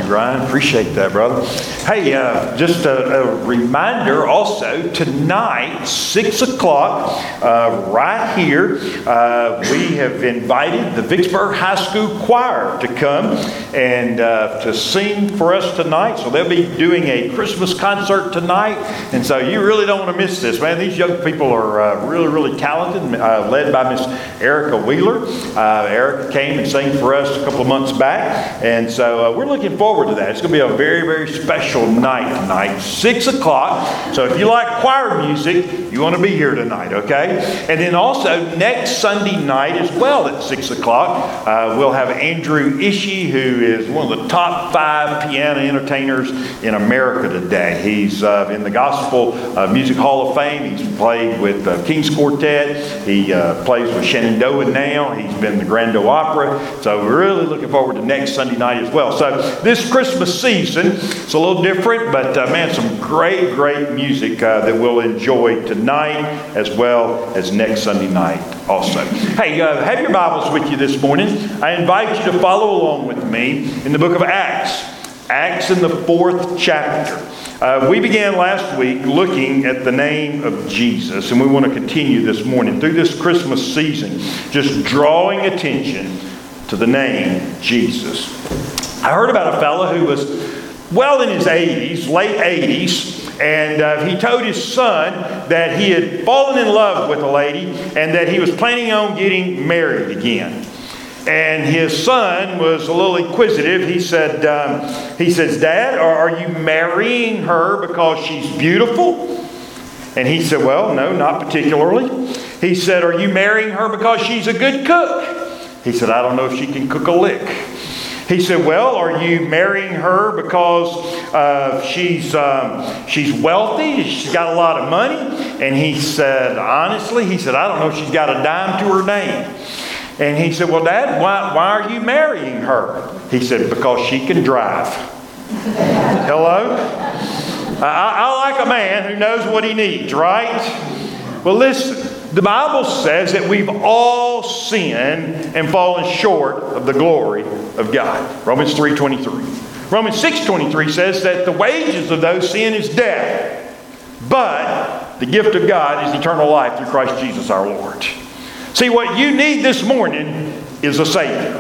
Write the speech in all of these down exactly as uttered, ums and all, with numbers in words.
Ryan. Appreciate that, brother. Hey, uh, just a, a reminder also, tonight, six o'clock, uh, right here, uh, we have invited the Vicksburg High School Choir to come and uh, to sing for us tonight. So they'll be doing a Christmas concert tonight. And so you really don't want to miss this, man. These young people are uh, really, really talented, uh, led by Miss Erica Wheeler. Uh, Erica came and sang for us a couple of months back. And so uh, we're looking forward to that. It's going to be a very, very special night tonight, six o'clock. So if you like choir music, you want to be here tonight, okay? And then also next Sunday night as well at six o'clock, uh, we'll have Andrew Ishii, who is one of the top five piano entertainers in America today. He's uh, in the Gospel uh, Music Hall of Fame. He's played with uh, King's Quartet. He uh, plays with Shenandoah now. He's been the Grand Ole Opera. So we're really looking forward to next Sunday night as well. So this Christmas season, it's a little different, but uh, man, some great, great music uh, that we'll enjoy tonight as well as next Sunday night also. Hey, uh, have your Bibles with you this morning. I invite you to follow along with me in the book of Acts. Acts in the fourth chapter. Uh, we began last week looking at the name of Jesus, and we want to continue this morning through this Christmas season, just drawing attention to the name Jesus. I heard about a fellow who was well in his eighties, late eighties, and uh, he told his son that he had fallen in love with a lady and that he was planning on getting married again. And his son was a little inquisitive. He said, um, he says, "Dad, are, are you marrying her because she's beautiful?" And he said, "Well, no, not particularly." He said, "Are you marrying her because she's a good cook?" He said, "I don't know if she can cook a lick." He said, "Well, are you marrying her because uh, she's um, she's wealthy? She's got a lot of money?" And he said, honestly, he said, "I don't know if she's got a dime to her name." And he said, "Well, Dad, why, why are you marrying her?" He said, "Because she can drive." Hello? I, I like a man who knows what he needs, right? Well, listen. The Bible says that we've all sinned and fallen short of the glory of God. Romans three twenty-three. Romans six twenty-three says that the wages of those sin is death, but the gift of God is eternal life through Christ Jesus our Lord. See, what you need this morning is a Savior.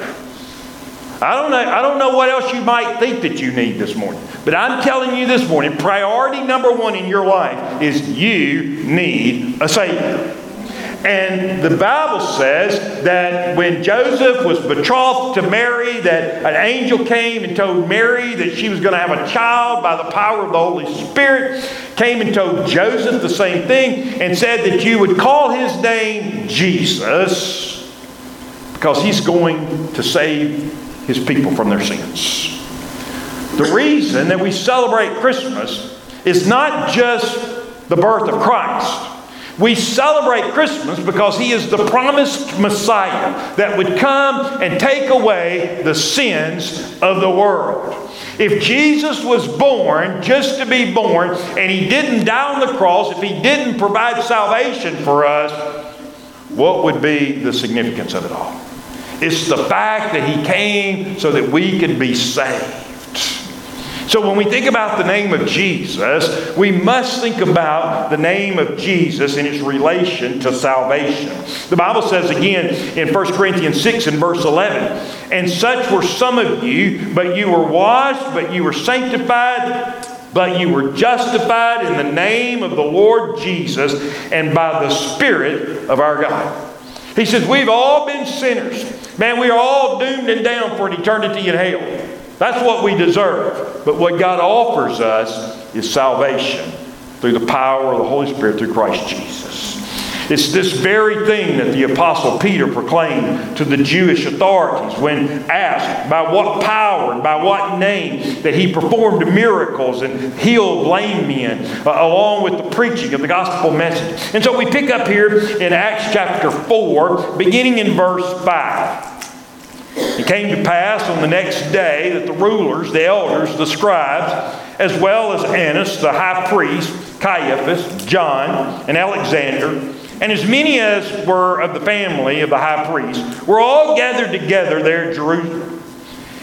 I don't know, I don't know what else you might think that you need this morning, but I'm telling you this morning, priority number one in your life is you need a Savior. And the Bible says that when Joseph was betrothed to Mary, that an angel came and told Mary that she was going to have a child by the power of the Holy Spirit. Came and told Joseph the same thing and said that you would call his name Jesus because he's going to save his people from their sins. The reason that we celebrate Christmas is not just the birth of Christ. We celebrate Christmas because he is the promised Messiah that would come and take away the sins of the world. If Jesus was born just to be born and he didn't die on the cross, if he didn't provide salvation for us, what would be the significance of it all? It's the fact that he came so that we could be saved. So when we think about the name of Jesus, we must think about the name of Jesus in its relation to salvation. The Bible says again in First Corinthians six and verse eleven, "And such were some of you, but you were washed, but you were sanctified, but you were justified in the name of the Lord Jesus and by the Spirit of our God." He says we've all been sinners. Man, we are all doomed and down for an eternity in hell. That's what we deserve. But what God offers us is salvation through the power of the Holy Spirit through Christ Jesus. It's this very thing that the Apostle Peter proclaimed to the Jewish authorities when asked by what power and by what name that he performed miracles and healed lame men uh, along with the preaching of the gospel message. And so we pick up here in Acts chapter four, beginning in verse five. It came to pass on the next day that the rulers, the elders, the scribes, as well as Annas, the high priest, Caiaphas, John, and Alexander, and as many as were of the family of the high priest, were all gathered together there at Jerusalem.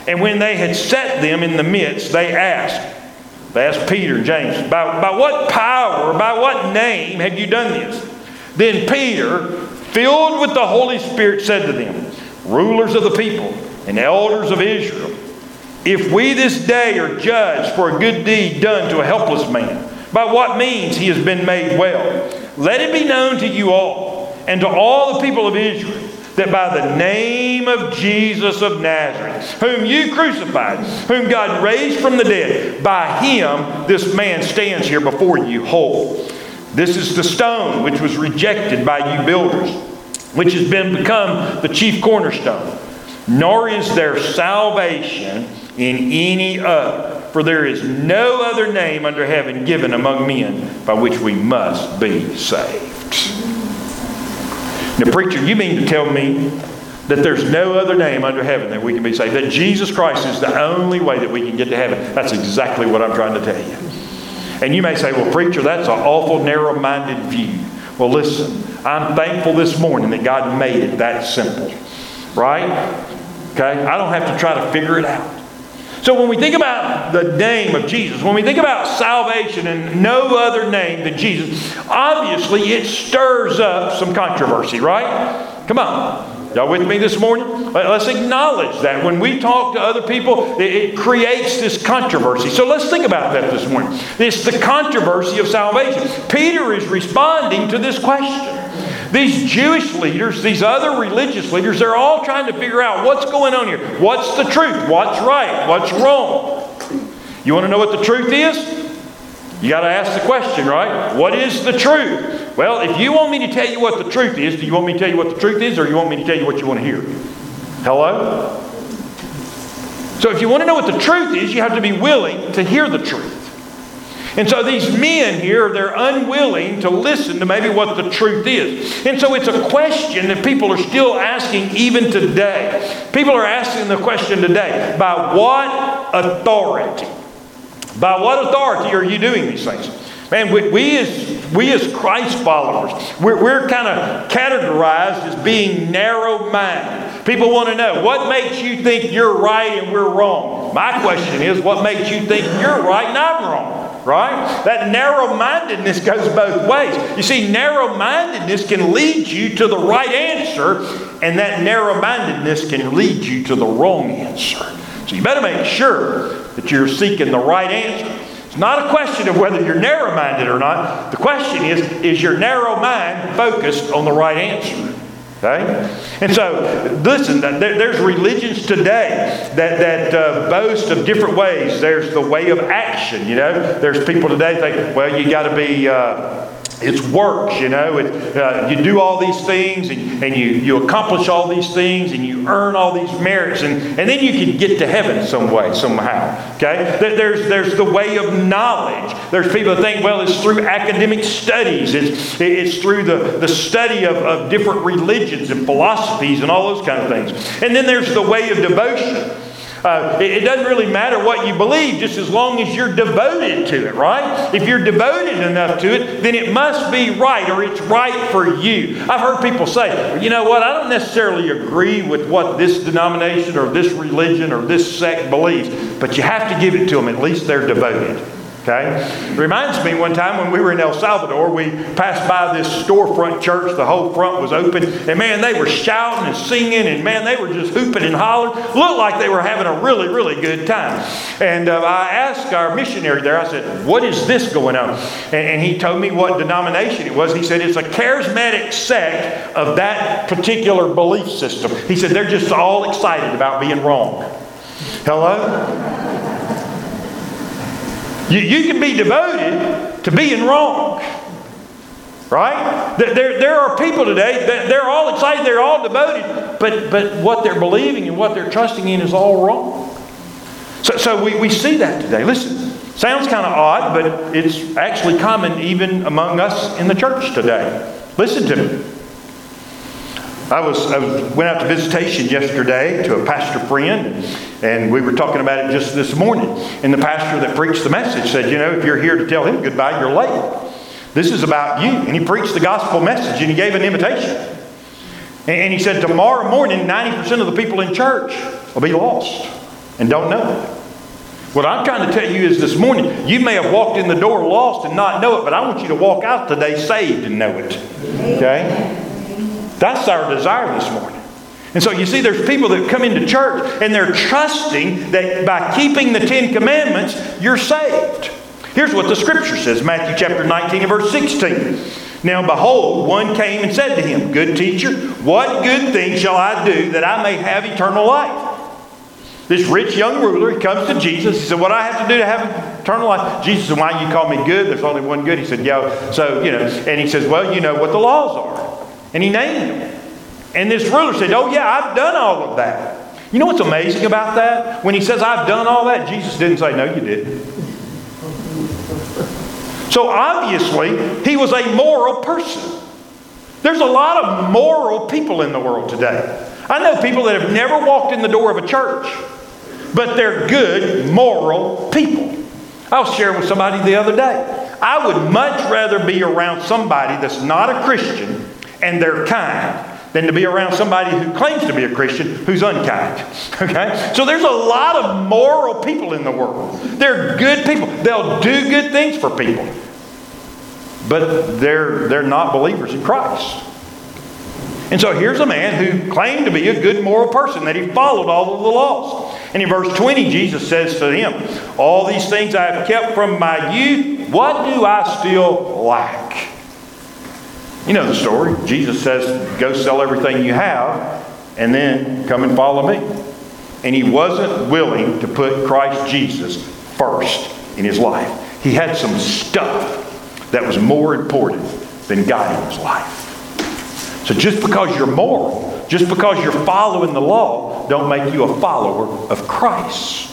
And when they had set them in the midst, they asked, they asked Peter and James, by, by what power, by what name have you done this? Then Peter, filled with the Holy Spirit, said to them, rulers of the people and elders of Israel, if we this day are judged for a good deed done to a helpless man, by what means he has been made well, let it be known to you all and to all the people of Israel, that by the name of Jesus of Nazareth, whom you crucified, whom God raised from the dead, by him this man stands here before you whole. This is the stone which was rejected by you builders, which has been become the chief cornerstone. Nor is there salvation in any other, for there is no other name under heaven given among men by which we must be saved. Now, preacher, you mean to tell me that there's no other name under heaven that we can be saved? That Jesus Christ is the only way that we can get to heaven? That's exactly what I'm trying to tell you. And you may say, well, preacher, that's an awful narrow-minded view. Well, listen, I'm thankful this morning that God made it that simple. Right? Okay? I don't have to try to figure it out. So when we think about the name of Jesus, when we think about salvation and no other name than Jesus, obviously it stirs up some controversy, right? Come on. Y'all with me this morning? Let's acknowledge that. When we talk to other people, it creates this controversy. So let's think about that this morning. It's the controversy of salvation. Peter is responding to this question. These Jewish leaders, these other religious leaders, they're all trying to figure out what's going on here. What's the truth? What's right? What's wrong? You want to know what the truth is? You got to ask the question, right? What is the truth? Well, if you want me to tell you what the truth is, do you want me to tell you what the truth is, or you want me to tell you what you want to hear? Hello? So if you want to know what the truth is, you have to be willing to hear the truth. And so these men here, they're unwilling to listen to maybe what the truth is. And so it's a question that people are still asking even today. People are asking the question today, by what authority? By what authority are you doing these things? Man, we, we as we as Christ followers, we're, we're kind of categorized as being narrow-minded. People want to know, what makes you think you're right and we're wrong? My question is, what makes you think you're right and I'm wrong? Right? That narrow-mindedness goes both ways. You see, narrow-mindedness can lead you to the right answer, and that narrow-mindedness can lead you to the wrong answer. So you better make sure that you're seeking the right answer. It's not a question of whether you're narrow-minded or not. The question is, is your narrow mind focused on the right answer? Okay? And so, listen, there's religions today that, that uh, boast of different ways. There's the way of action, you know. There's people today think, well, you got to be, uh, it's works, you know. It, uh, you do all these things and, and you, you accomplish all these things and you earn all these merits and, and then you can get to heaven some way, somehow. Okay? There's, there's the way of knowledge. There's people that think, well, it's through academic studies. It's, it's through the, the study of, of different religions and philosophies and all those kind of things. And then there's the way of devotion. Uh, it, it doesn't really matter what you believe, just as long as you're devoted to it, right? If you're devoted enough to it, then it must be right, or it's right for you. I've heard people say, well, you know what, I don't necessarily agree with what this denomination or this religion or this sect believes, but you have to give it to them. At least they're devoted. Okay? It reminds me one time when we were in El Salvador, we passed by this storefront church. The whole front was open. And man, they were shouting and singing. And man, they were just hooping and hollering. Looked like they were having a really, really good time. And uh, I asked our missionary there, I said, what is this going on? And, and he told me what denomination it was. He said, it's a charismatic sect of that particular belief system. He said, they're just all excited about being wrong. Hello? You, you can be devoted to being wrong. Right? There, there are people today that they're all excited, they're all devoted, but, but what they're believing and what they're trusting in is all wrong. So, so we, we see that today. Listen, sounds kind of odd, but it's actually common even among us in the church today. Listen to me. I was I went out to visitation yesterday to a pastor friend, and we were talking about it just this morning. And the pastor that preached the message said, you know, if you're here to tell him goodbye, you're late. This is about you. And he preached the gospel message, and he gave an invitation. And he said, tomorrow morning, ninety percent of the people in church will be lost. and don't know it. What I'm trying to tell you is this morning, you may have walked in the door lost and not know it, but I want you to walk out today saved and know it. Okay? That's our desire this morning. And so you see, there's people that come into church and they're trusting that by keeping the Ten Commandments, you're saved. Here's what the Scripture says, Matthew chapter nineteen and verse sixteen. Now behold, one came and said to him, Good teacher, what good thing shall I do that I may have eternal life? This rich young ruler, he comes to Jesus. He said, what do I have to do to have eternal life? Jesus said, why do you call me good? There's only one good. He said, yeah. So, you know, and he says, well, you know what the laws are. And he named them. And this ruler said, oh yeah, I've done all of that. You know what's amazing about that? When he says, I've done all that, Jesus didn't say, no, you didn't. So obviously, he was a moral person. There's a lot of moral people in the world today. I know people that have never walked in the door of a church, but they're good, moral people. I was sharing with somebody the other day. I would much rather be around somebody that's not a Christian and they're kind than to be around somebody who claims to be a Christian who's unkind. Okay? So there's a lot of moral people in the world. They're good people. They'll do good things for people. But they're, they're not believers in Christ. And so here's a man who claimed to be a good moral person, that he followed all of the laws. And in verse twenty, Jesus says to him, all these things I have kept from my youth, what do I still lack? You know the story. Jesus says, go sell everything you have and then come and follow me. And he wasn't willing to put Christ Jesus first in his life. He had some stuff that was more important than God in his life. So just because you're moral, just because you're following the law, don't make you a follower of Christ.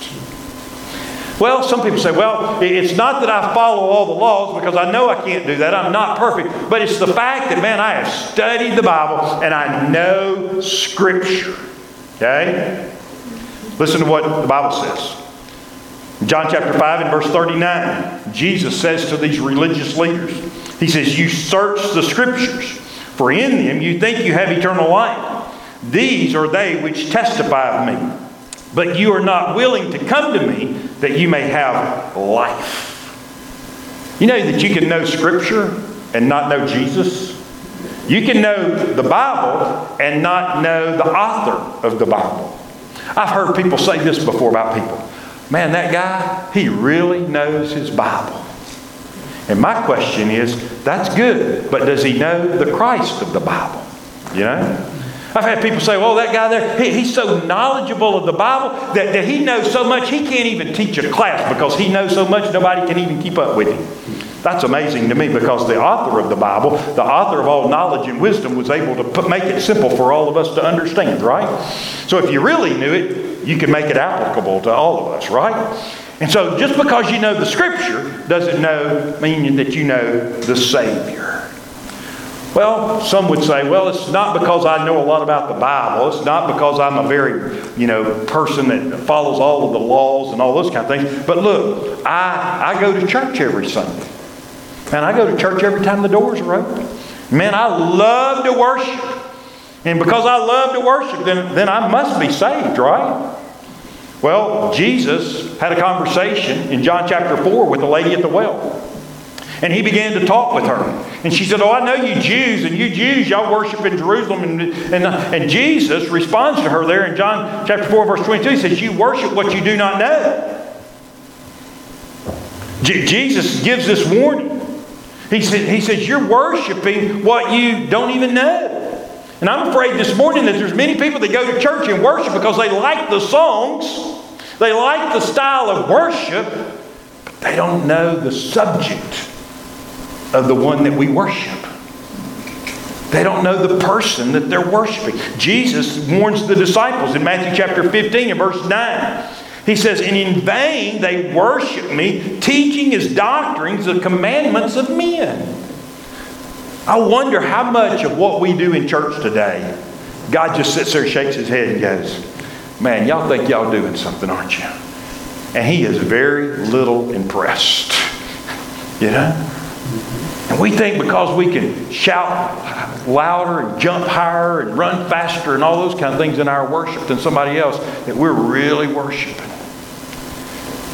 Well, some people say, well, it's not that I follow all the laws because I know I can't do that. I'm not perfect. But it's the fact that, man, I have studied the Bible and I know Scripture. Okay? Listen to what the Bible says. In John chapter five and verse thirty-nine, Jesus says to these religious leaders, he says, you search the Scriptures, for in them you think you have eternal life. These are they which testify of me. But you are not willing to come to me that you may have life. You know that you can know Scripture and not know Jesus? You can know the Bible and not know the author of the Bible. I've heard people say this before about people. Man, that guy, he really knows his Bible. And my question is, that's good, but does he know the Christ of the Bible? You know? I've had people say, well, that guy there, he, he's so knowledgeable of the Bible that, that he knows so much he can't even teach a class because he knows so much nobody can even keep up with him. That's amazing to me because the author of the Bible, the author of all knowledge and wisdom, was able to put, make it simple for all of us to understand, right? So if you really knew it, you could make it applicable to all of us, right? And so just because you know the Scripture doesn't know, mean that you know the Savior. Well, some would say, well, it's not because I know a lot about the Bible. It's not because I'm a very, you know, person that follows all of the laws and all those kind of things. But look, I, I go to church every Sunday. And I go to church every time the doors are open. Man, I love to worship. And because I love to worship, then, then I must be saved, right? Well, Jesus had a conversation in John chapter four with the lady at the well. And he began to talk with her. And she said, oh, I know you Jews, and you Jews, y'all worship in Jerusalem. And, and, and Jesus responds to her there in John chapter four, verse twenty-two. He says, you worship what you do not know. J- Jesus gives this warning. He, said, he says, you're worshiping what you don't even know. And I'm afraid this morning that there's many people that go to church and worship because they like the songs. They like the style of worship. But they don't know the subject of the one that we worship. They don't know the person that they're worshiping. Jesus warns the disciples in Matthew chapter fifteen and verse nine. He says, and in vain they worship me, teaching as doctrines the commandments of men. I wonder how much of what we do in church today, God just sits there, shakes his head and goes, man, y'all think y'all doing something, aren't you? And he is very little impressed. You know? And we think because we can shout louder and jump higher and run faster and all those kind of things in our worship than somebody else, that we're really worshiping.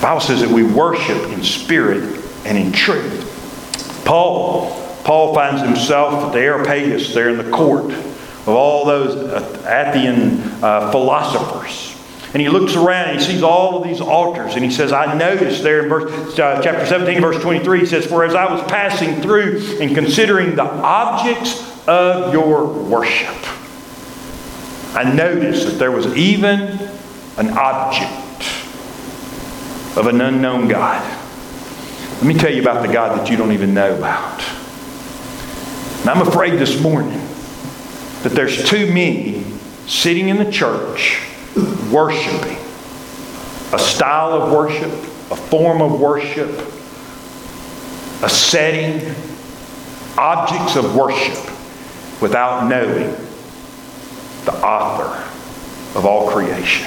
Bible says that we worship in spirit and in truth. Paul, Paul finds himself at the Areopagus there in the court of all those Athenian uh, philosophers. And he looks around and he sees all of these altars. And he says, I noticed there in verse, uh, chapter seventeen, verse twenty-three, he says, for as I was passing through and considering the objects of your worship, I noticed that there was even an object of an unknown God. Let me tell you about the God that you don't even know about. And I'm afraid this morning that there's too many sitting in the church worshiping a style of worship, a form of worship, a setting, objects of worship without knowing the author of all creation.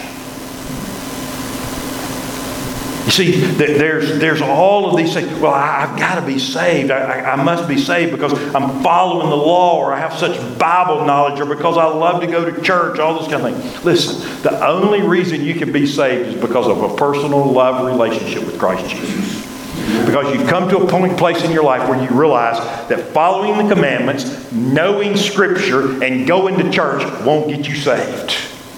You see, there's, there's all of these things. Well, I've got to be saved. I, I must be saved because I'm following the law, or I have such Bible knowledge, or because I love to go to church, all those kind of things. Listen, the only reason you can be saved is because of a personal love relationship with Christ Jesus. Because you come to a point, place in your life where you realize that following the commandments, knowing Scripture, and going to church won't get you saved.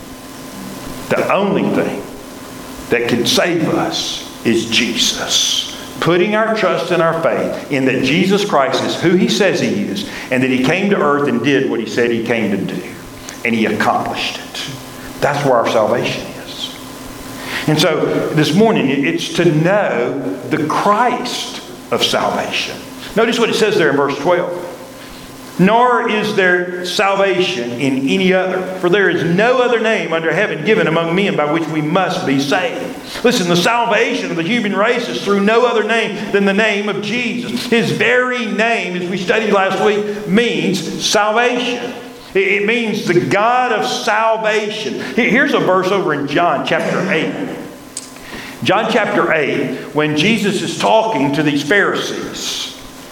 The only thing that can save us is Jesus. Putting our trust and our faith in that Jesus Christ is who He says He is, and that He came to earth and did what He said He came to do. And He accomplished it. That's where our salvation is. And so this morning, it's to know the Christ of salvation. Notice what it says there in verse twelve. Nor is there salvation in any other, for there is no other name under heaven given among men by which we must be saved. Listen, the salvation of the human race is through no other name than the name of Jesus. His very name, as we studied last week, means salvation. It means the God of salvation. Here's a verse over in John chapter eight. John chapter eight, when Jesus is talking to these Pharisees,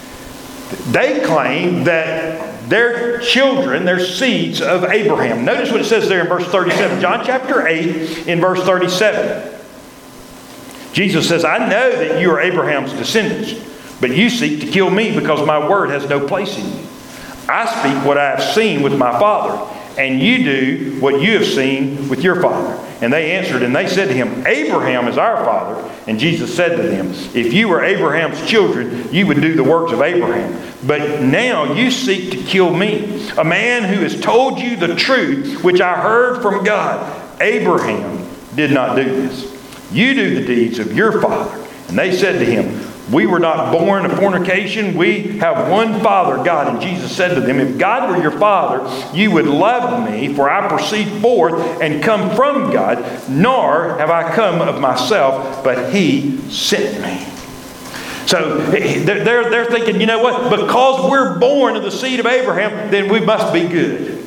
they claim that their children, they're seeds of Abraham. Notice what it says there in verse thirty-seven. John chapter eight in verse thirty-seven. Jesus says, I know that you are Abraham's descendants, but you seek to kill me because my word has no place in you. I speak what I have seen with my Father, and you do what you have seen with your father. And they answered, and they said to him, Abraham is our father. And Jesus said to them, if you were Abraham's children, you would do the works of Abraham. But now you seek to kill me, a man who has told you the truth, which I heard from God. Abraham did not do this. You do the deeds of your father. And they said to him, we were not born of fornication. We have one Father, God. And Jesus said to them, if God were your Father, you would love me, for I proceed forth and come from God, nor have I come of myself, but He sent me. So they're, they're thinking, you know what? Because we're born of the seed of Abraham, then we must be good.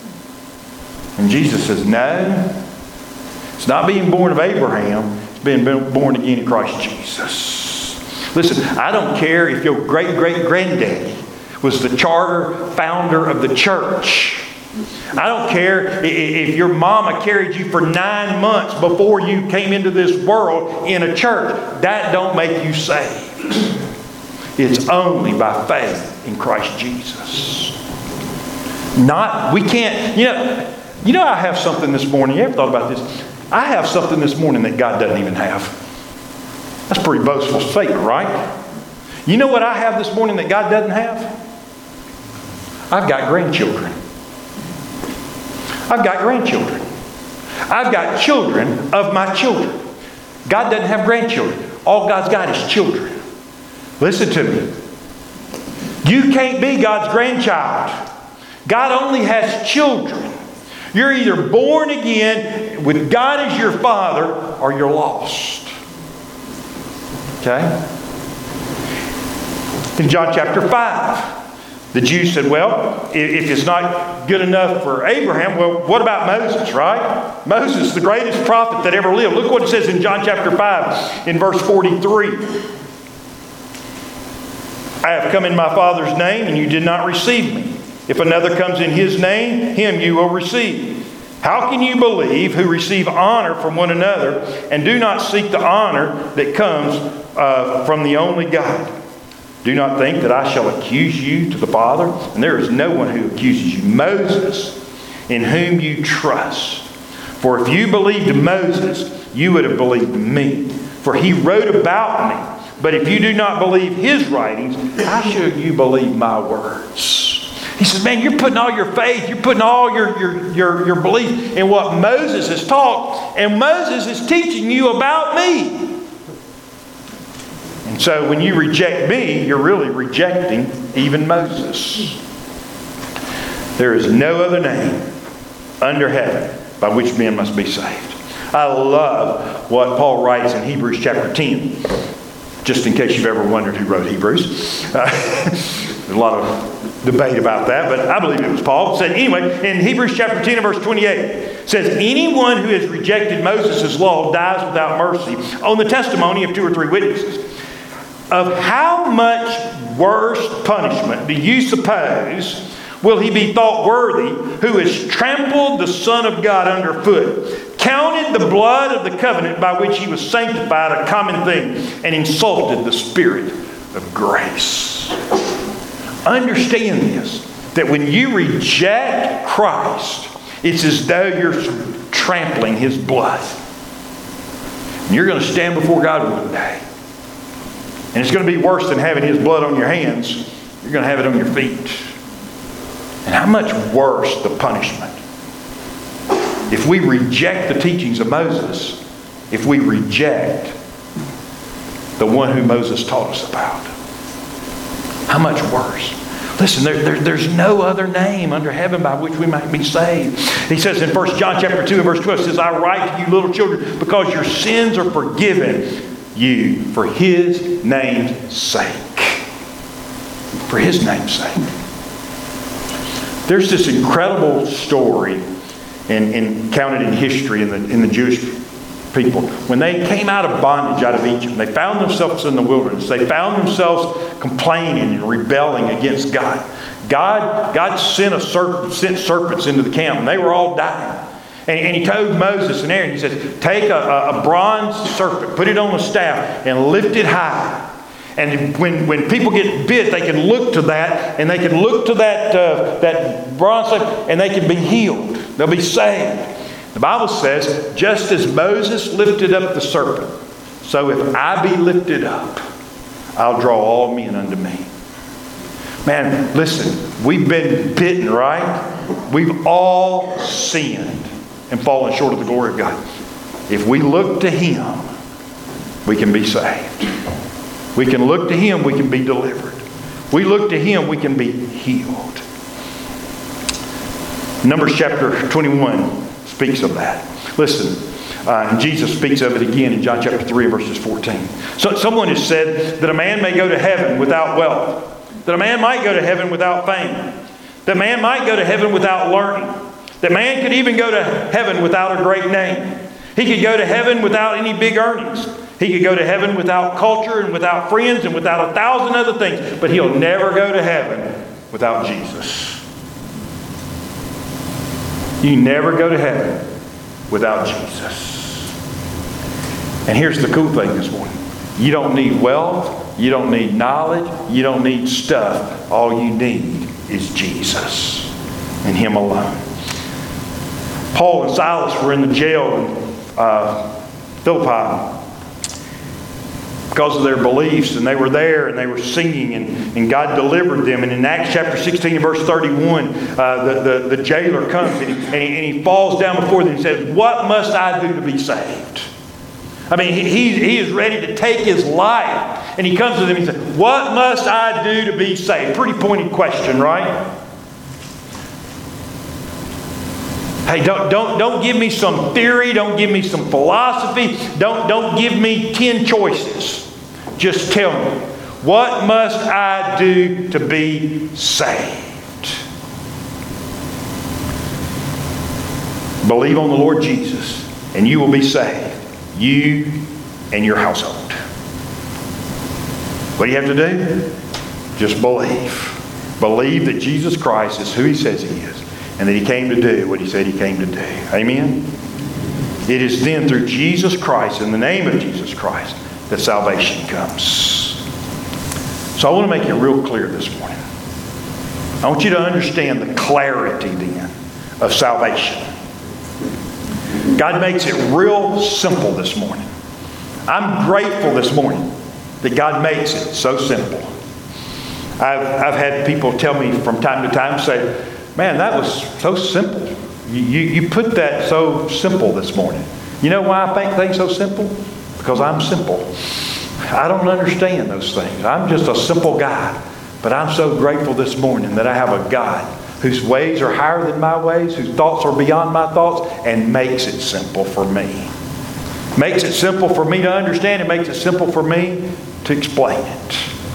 And Jesus says, no. It's not being born of Abraham. It's being born again in Christ Jesus. Listen, I don't care if your great-great-granddaddy was the charter founder of the church. I don't care if your mama carried you for nine months before you came into this world in a church. That don't make you saved. It's only by faith in Christ Jesus. Not, we can't, you know, you know I have something this morning. You ever thought about this? I have something this morning that God doesn't even have. That's a pretty boastful statement, right? You know what I have this morning that God doesn't have? I've got grandchildren. I've got grandchildren. I've got children of my children. God doesn't have grandchildren. All God's got is children. Listen to me. You can't be God's grandchild. God only has children. You're either born again with God as your Father, or you're lost. Okay? In John chapter five, the Jews said, well, if it's not good enough for Abraham, well, what about Moses, right? Moses, the greatest prophet that ever lived. Look what it says in John chapter five, in verse forty-three. I have come in my Father's name, and you did not receive me. If another comes in His name, him you will receive. How can you believe who receive honor from one another and do not seek the honor that comes uh, from the only God? Do not think that I shall accuse you to the Father. And there is no one who accuses you. Moses, in whom you trust. For if you believed Moses, you would have believed me. For he wrote about me. But if you do not believe his writings, how should you believe my words? He says, man, you're putting all your faith, you're putting all your, your, your, your belief in what Moses has taught. And Moses is teaching you about me. And so when you reject me, you're really rejecting even Moses. There is no other name under heaven by which men must be saved. I love what Paul writes in Hebrews chapter ten. Just in case you've ever wondered who wrote Hebrews. Uh, there's a lot of debate about that, but I believe it was Paul. It said, anyway, in Hebrews chapter ten and verse twenty-eight, it says, anyone who has rejected Moses' law dies without mercy on the testimony of two or three witnesses. Of how much worse punishment do you suppose will he be thought worthy who has trampled the Son of God underfoot, counted the blood of the covenant by which he was sanctified a common thing, and insulted the Spirit of grace? Understand this, that when you reject Christ, it's as though you're trampling his blood. And you're going to stand before God one day. And it's going to be worse than having his blood on your hands. You're going to have it on your feet. And how much worse the punishment if we reject the teachings of Moses, if we reject the one who Moses taught us about. How much worse? Listen, there, there, there's no other name under heaven by which we might be saved. He says in First John chapter two and verse twelve, it says, I write to you little children because your sins are forgiven you for his name's sake. For his name's sake. There's this incredible story in, in, counted in history in the, in the Jewish people. When they came out of bondage out of Egypt, they found themselves in the wilderness. They found themselves complaining and rebelling against God. God, God sent, a serp, sent serpents into the camp, and they were all dying. And, and he told Moses and Aaron, he said, take a, a, a bronze serpent, put it on a staff, and lift it high. And when, when people get bit, they can look to that, and they can look to that, uh, that bronze serpent, and they can be healed. They'll be saved. The Bible says, just as Moses lifted up the serpent, so if I be lifted up, I'll draw all men unto me. Man, listen, we've been bitten, right? We've all sinned and fallen short of the glory of God. If we look to him, we can be saved. We can look to him, we can be delivered. We look to him, we can be healed. Numbers chapter twenty-one speaks of that. Listen, uh, and Jesus speaks of it again in John chapter three and verses fourteen. So someone has said that a man may go to heaven without wealth, that a man might go to heaven without fame, that a man might go to heaven without learning, that man could even go to heaven without a great name. He could go to heaven without any big earnings. He could go to heaven without culture and without friends and without a thousand other things, but he'll never go to heaven without Jesus. You never go to heaven without Jesus. And here's the cool thing this morning. You don't need wealth. You don't need knowledge. You don't need stuff. All you need is Jesus and him alone. Paul and Silas were in the jail in uh, Philippi because of their beliefs, and they were there and they were singing, and, and God delivered them. And in Acts chapter sixteen and verse thirty-one, uh, the, the, the jailer comes and he, and, he, and he falls down before them and says, what must I do to be saved? I mean, he, he, he is ready to take his life. And he comes to them and he says, what must I do to be saved? Pretty pointed question, right? Hey, don't, don't, don't give me some theory. Don't give me some philosophy. Don't, don't give me ten choices. Just tell me, what must I do to be saved? Believe on the Lord Jesus, and you will be saved. You and your household. What do you have to do? Just believe. Believe that Jesus Christ is who he says he is. and that He came to do what He said He came to do. Amen? It is then through Jesus Christ, in the name of Jesus Christ, that salvation comes. So I want to make it real clear this morning. I want you to understand the clarity then of salvation. God makes it real simple this morning. I'm grateful this morning that God makes it so simple. I've, I've had people tell me from time to time, say, man, that was so simple. You, you, you put that so simple this morning. You know why I think things so simple? Because I'm simple. I don't understand those things. I'm just a simple guy. But I'm so grateful this morning that I have a God whose ways are higher than my ways, whose thoughts are beyond my thoughts, and makes it simple for me. Makes it simple for me to understand. It makes it simple for me to explain it.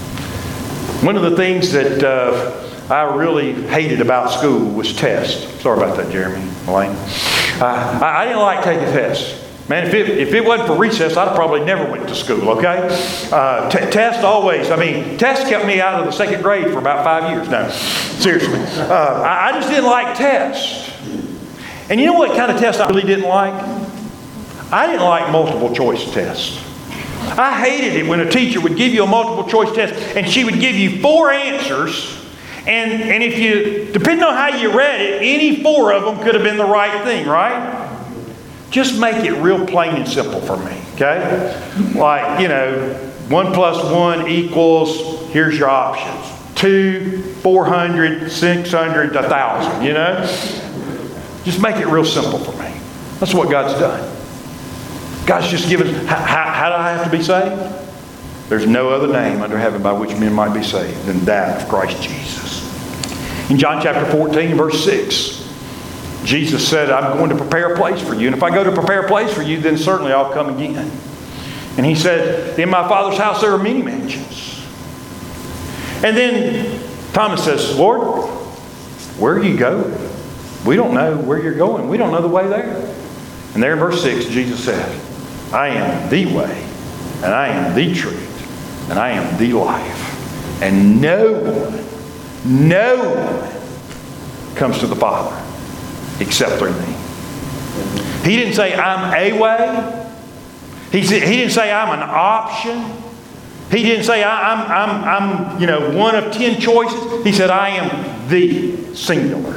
One of the things that uh, I really hated about school was tests. Sorry about that, Jeremy, Elaine. Uh, I, I didn't like taking tests. Man, if it, if it wasn't for recess, I'd probably never went to school, okay? Uh, t- tests always, I mean, tests kept me out of the second grade for about five years. No, seriously. Uh, I, I just didn't like tests. And you know what kind of test I really didn't like? I didn't like multiple choice tests. I hated it when a teacher would give you a multiple choice test and she would give you four answers. And, and if you, depending on how you read it, any four of them could have been the right thing, right? Just make it real plain and simple for me, okay? Like, you know, one plus one equals, here's your options. Two, four hundred, six hundred, one thousand, you know? Just make it real simple for me. That's what God's done. God's just given, how, how do I have to be saved? There's no other name under heaven by which men might be saved than that of Christ Jesus. In John chapter fourteen, verse six, Jesus said, I'm going to prepare a place for you. And if I go to prepare a place for you, then certainly I'll come again. And He said, in my Father's house there are many mansions. And then Thomas says, Lord, where are you going? We don't know where you're going. We don't know the way there. And there in verse six, Jesus said, I am the way, and I am the truth, and I am the life. And no one, no one comes to the Father except through me. He didn't say I'm a way. He said, he didn't say I'm an option. He didn't say I, I'm, I'm, I'm, you know, one of ten choices. He said I am the singular.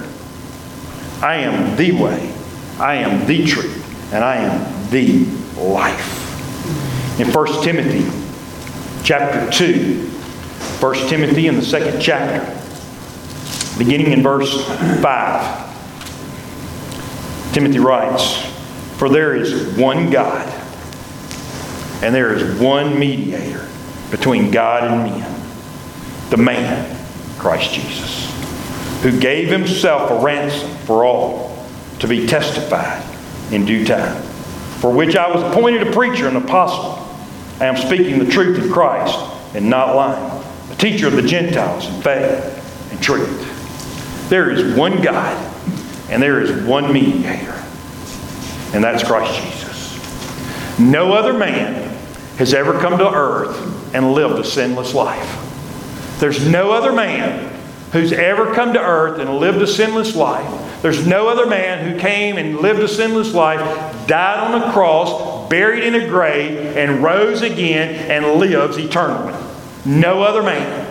I am the way. I am the truth. And I am the life. In First Timothy chapter two, First Timothy in the second chapter, beginning in verse five, Timothy writes, for there is one God, and there is one mediator between God and men, the man, Christ Jesus, who gave Himself a ransom for all, to be testified in due time, for which I was appointed a preacher and apostle. I am speaking the truth in Christ and not lying, a teacher of the Gentiles in faith and truth. There is one God, and there is one mediator, and that's Christ Jesus. No other man has ever come to earth and lived a sinless life. There's no other man who's ever come to earth and lived a sinless life. There's no other man who came and lived a sinless life, died on the cross, buried in a grave, and rose again and lives eternally. No other man.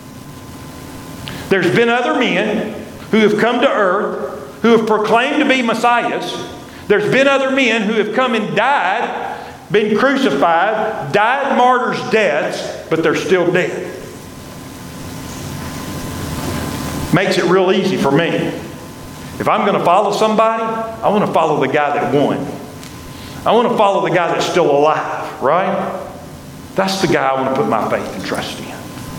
There's been other men who have come to earth, who have proclaimed to be messiahs. There's been other men who have come and died, been crucified, died martyrs' deaths, but they're still dead. Makes it real easy for me. If I'm going to follow somebody, I want to follow the guy that won. I want to follow the guy that's still alive, right? That's the guy I want to put my faith and trust in.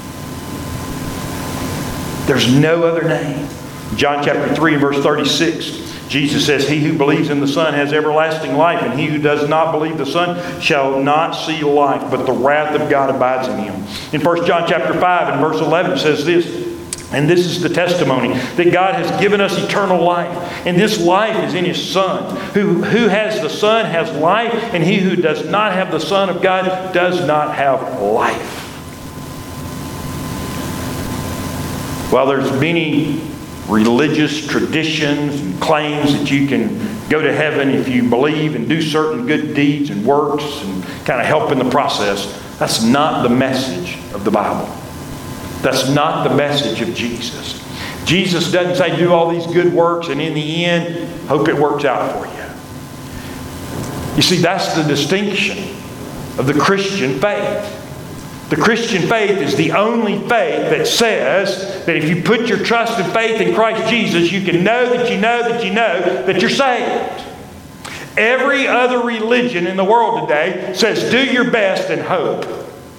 There's no other name. John chapter three and verse thirty-six, Jesus says, he who believes in the Son has everlasting life, and he who does not believe the Son shall not see life, but the wrath of God abides in him. In First John chapter five and verse eleven it says this, and this is the testimony, that God has given us eternal life, and this life is in His Son. Who, who has the Son has life, and he who does not have the Son of God does not have life. While there's many religious traditions and claims that you can go to heaven if you believe and do certain good deeds and works and kind of help in the process. That's not the message of the Bible. That's not the message of Jesus. Jesus doesn't say do all these good works and in the end, hope it works out for you. You see, that's the distinction of the Christian faith. The Christian faith is the only faith that says that if you put your trust and faith in Christ Jesus, you can know that you know that you know that you're saved. Every other religion in the world today says do your best and hope.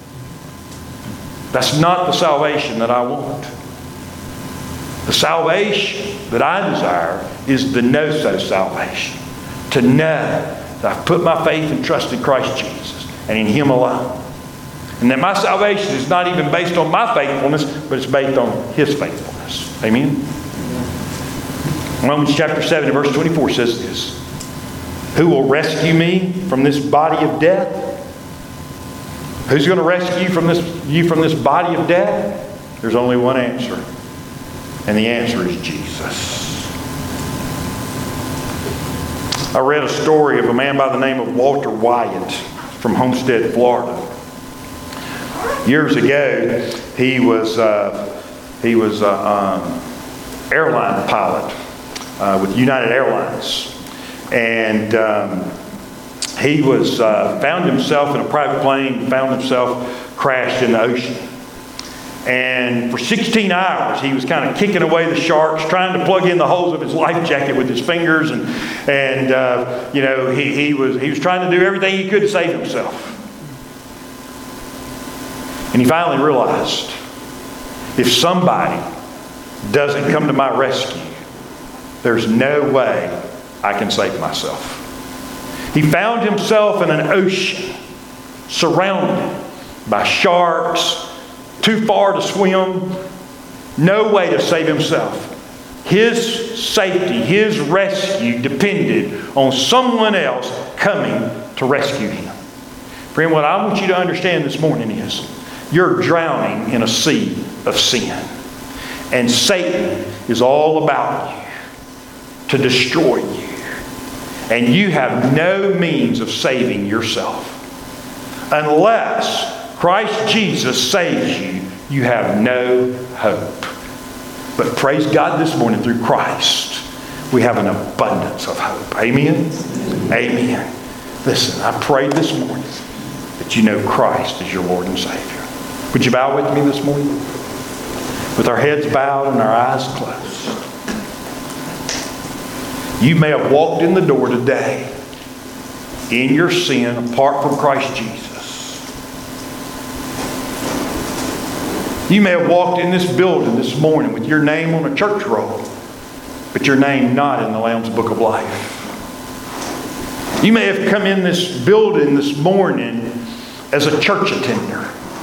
That's not the salvation that I want. The salvation that I desire is the know-so salvation. To know that I've put my faith and trust in Christ Jesus and in Him alone. And that my salvation is not even based on my faithfulness, but it's based on His faithfulness. Amen? Romans chapter seven and verse twenty-four says this. Who will rescue me from this body of death? Who's going to rescue from this, you from this body of death? There's only one answer. And the answer is Jesus. I read a story of a man by the name of Walter Wyatt from Homestead, Florida. Years ago, he was uh, he was an um, airline pilot uh, with United Airlines, and um, he was uh, found himself in a private plane, found himself crashed in the ocean, and for sixteen hours he was kind of kicking away the sharks, trying to plug in the holes of his life jacket with his fingers, and and uh, you know he he was he was trying to do everything he could to save himself. And he finally realized, if somebody doesn't come to my rescue, there's no way I can save myself. He found himself in an ocean surrounded by sharks, too far to swim, no way to save himself. His safety, his rescue depended on someone else coming to rescue him. Friend, what I want you to understand this morning is, you're drowning in a sea of sin. And Satan is all about you to destroy you. And you have no means of saving yourself. Unless Christ Jesus saves you, you have no hope. But praise God, this morning through Christ, we have an abundance of hope. Amen? Amen. Listen, I pray this morning that you know Christ is your Lord and Savior. Would you bow with me this morning? With our heads bowed and our eyes closed. You may have walked in the door today in your sin apart from Christ Jesus. You may have walked in this building this morning with your name on a church roll, but your name not in the Lamb's Book of Life. You may have come in this building this morning as a church attender.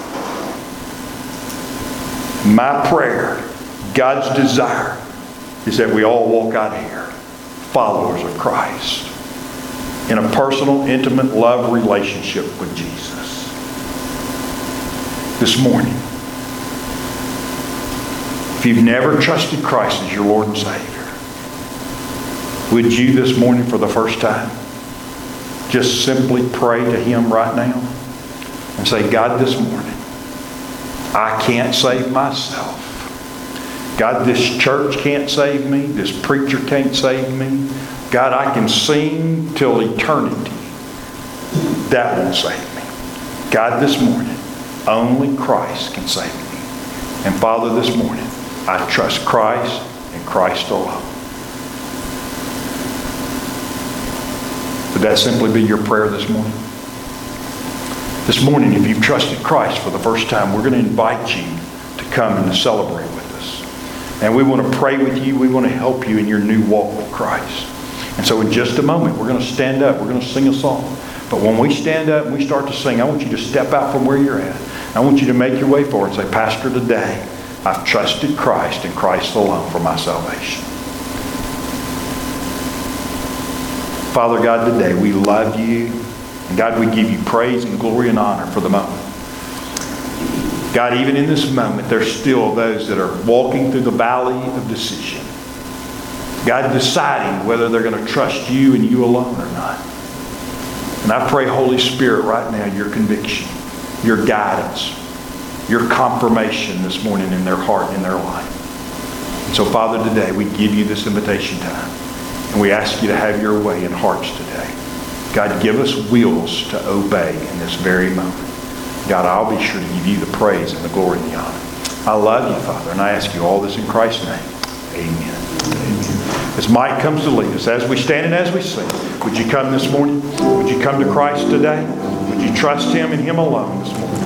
My prayer, God's desire, is that we all walk out here followers of Christ in a personal, intimate, love relationship with Jesus. This morning, if you've never trusted Christ as your Lord and Savior, would you this morning for the first time just simply pray to Him right now and say, God, this morning, I can't save myself. God, this church can't save me. This preacher can't save me. God, I can sing till eternity. That won't save me. God, this morning, only Christ can save me. And Father, this morning, I trust Christ and Christ alone. Would that simply be your prayer this morning? This morning, if you've trusted Christ for the first time, we're going to invite you to come and to celebrate with us. And we want to pray with you. We want to help you in your new walk with Christ. And so in just a moment, we're going to stand up. We're going to sing a song. But when we stand up and we start to sing, I want you to step out from where you're at. I want you to make your way forward and say, Pastor, today I've trusted Christ and Christ alone for my salvation. Father God, today we love you. And God, we give you praise and glory and honor for the moment. God, even in this moment, there's still those that are walking through the valley of decision. God, deciding whether they're going to trust you and you alone or not. And I pray, Holy Spirit, right now, your conviction, your guidance, your confirmation this morning in their heart and in their life. And so, Father, today we give you this invitation time. And we ask you to have your way in hearts today. God, give us wills to obey in this very moment. God, I'll be sure to give you the praise and the glory and the honor. I love you, Father, and I ask you all this in Christ's name. Amen. Amen. As Mike comes to lead us, as we stand and as we sing, would you come this morning? Would you come to Christ today? Would you trust Him and Him alone this morning?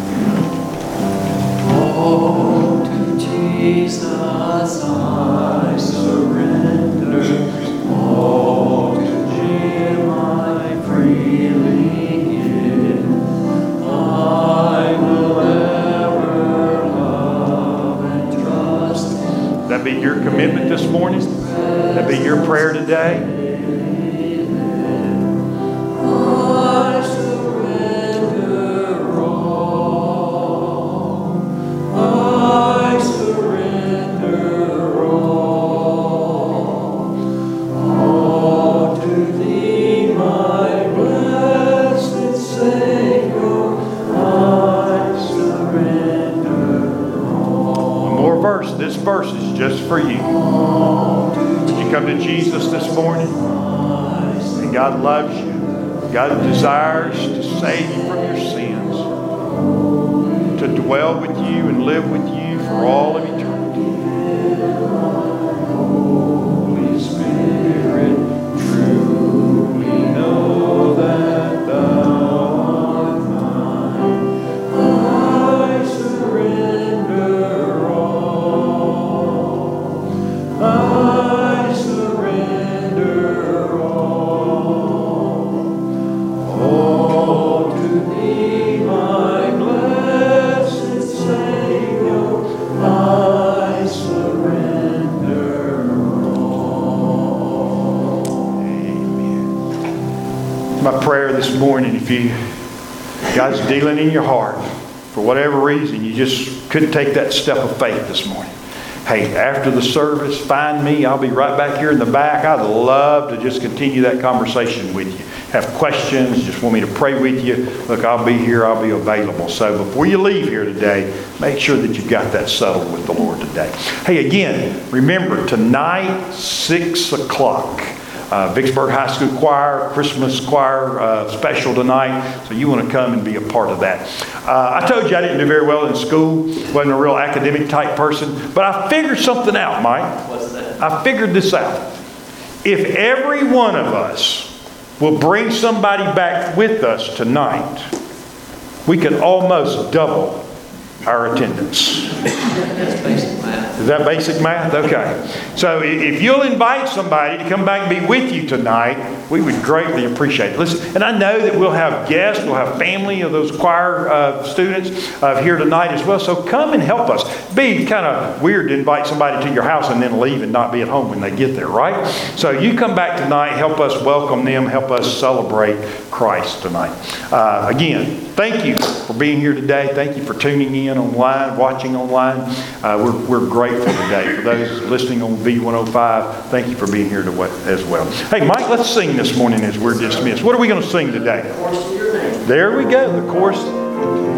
Oh, to Jesus I surrender. Oh, to Him I freely give. I will ever love and trust Him. That be your commitment this morning? That be your prayer today? I surrender all. I surrender all. All to Thee, my blessed Savior. I surrender all. One more verse. This verse is just for you. Would you come to Jesus this morning? And God loves you. God desires to save you from your sins, to dwell with you and live with you for all of eternity. Holy Spirit, truly know that Thou art mine. I surrender all. I surrender all. All to Thee, my blessed Savior, I surrender all. Amen. My prayer this morning, if you God's dealing in your heart, for whatever reason, you just couldn't take that step of faith this morning. Hey, after the service, find me. I'll be right back here in the back. I'd love to just continue that conversation with you. Have questions, just want me to pray with you. Look, I'll be here. I'll be available. So before you leave here today, make sure that you've got that settled with the Lord today. Hey, again, remember, tonight, six o'clock. Uh, Vicksburg High School Choir, Christmas Choir uh, special tonight. So you want to come and be a part of that. Uh, I told you I didn't do very well in school. Wasn't a real academic type person. But I figured something out, Mike. What's that? I figured this out. If every one of us will bring somebody back with us tonight, we can almost double our attendance. That's basic math. Is that basic math? Okay. So if you'll invite somebody to come back and be with you tonight, we would greatly appreciate it. Listen, and I know that we'll have guests, we'll have family of those choir uh, students uh, here tonight as well. So come and help us. Be kind of weird to invite somebody to your house and then leave and not be at home when they get there, right? So you come back tonight, help us welcome them, help us celebrate Christ tonight. Uh, again, thank you for being here today. Thank you for tuning in online, watching online. Uh, we're, we're grateful today. For those listening on V one oh five, thank you for being here to, as well. Hey, Mike, let's sing this morning as we're dismissed. What are we going to sing today? Of course, to your name. There we go, the chorus.